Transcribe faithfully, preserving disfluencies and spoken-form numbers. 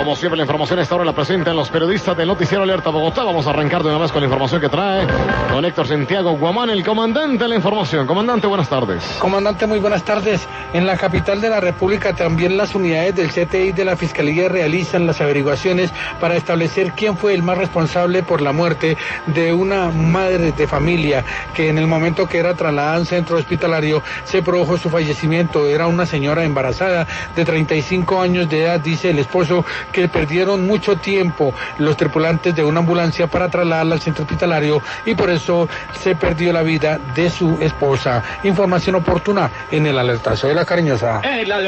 Como siempre, la información a esta hora la presentan los periodistas del Noticiero Alerta Bogotá. Vamos a arrancar de una vez con la información que trae don Héctor Santiago Guamán, el comandante de la información. Comandante, buenas tardes. Comandante, muy buenas tardes. En la capital de la República también las unidades del C T I de la Fiscalía realizan las averiguaciones para establecer quién fue el más responsable por la muerte de una madre de familia que en el momento que era trasladada a un centro hospitalario se produjo su fallecimiento. Era una señora embarazada de treinta y cinco años de edad, dice el esposo, que perdieron mucho tiempo los tripulantes de una ambulancia para trasladarla al centro hospitalario y por eso se perdió la vida de su esposa. Información oportuna en el alertazo de La Cariñosa.